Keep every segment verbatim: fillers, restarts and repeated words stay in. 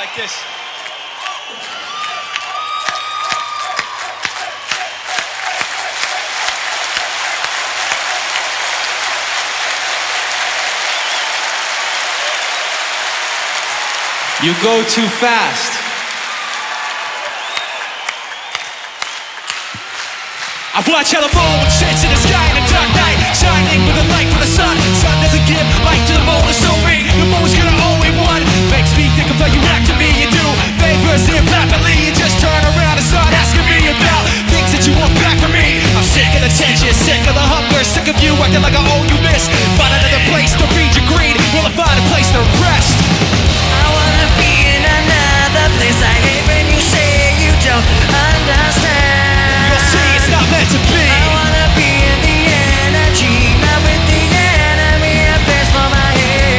like this. You go too fast. I watch how the moon sits in the sky in a dark night, shining with the light from the sun. Sun doesn't give light to the moon, it's so me. The moon's gonna only one. Makes me think of how you act to me. You do favors improperly. You just turn around and start asking me about things that you want back from me. I'm sick of the tension, sick of the hunger, sick of you acting like I owe you this. Find another place to feed your greed. Will I find a place to rest? I wanna be in another place. I hate when you say you don't understand. You'll see it's not meant to be. I wanna be in the energy, not with the enemy. A place for my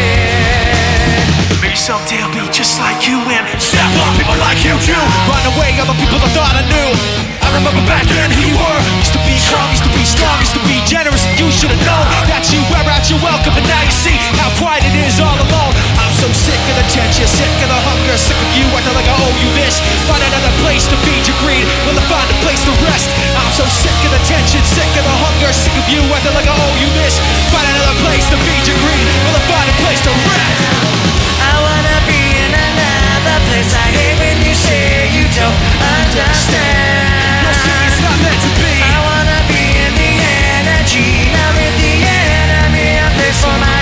head. Maybe someday I'll be just like you and step on people like you do. Run away, other people I thought I knew. I remember back then who you were. Used to be calm, used to be strong, used to be generous. You should have known that you wear out your welcome, and now you see how quiet it is all alone. I'm so sick of the tension, sick of the hunger, sick of you acting like I owe you this. Find another place to feed your greed. Will I find a place to rest? I'm so sick of the tension, sick of the hunger, sick of you acting like I owe you this. Find another place to feed your greed. Will I find a place to rest? I wanna be in another place. I hate when you say you don't understand. You'll see it's not meant to be. I wanna be in the energy, not with the enemy. A place for my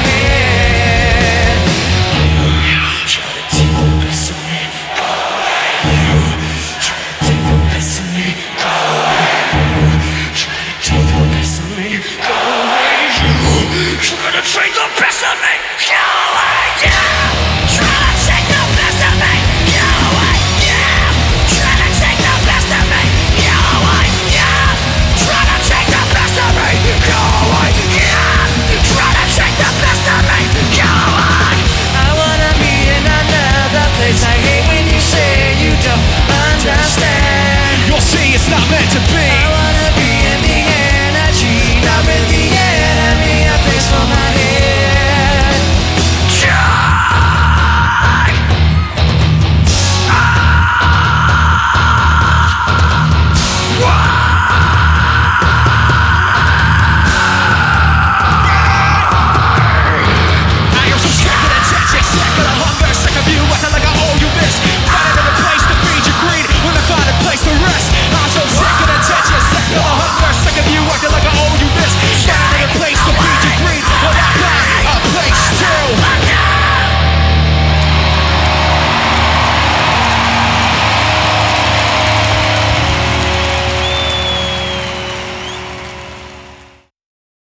head. You try to take the best of me, go away. You try to take the best of me, go away. You try to take the best of me, go away. You try to take the best of me, go away. Yeah. Try to take the best of me, go away. Yeah. Try to take the best of me, go away. Yeah. Try to take the best of me, go away. Yeah. Try to take the best of me, go away. I wanna be in another place. I hate when you say you don't understand. You'll see it's not meant to be.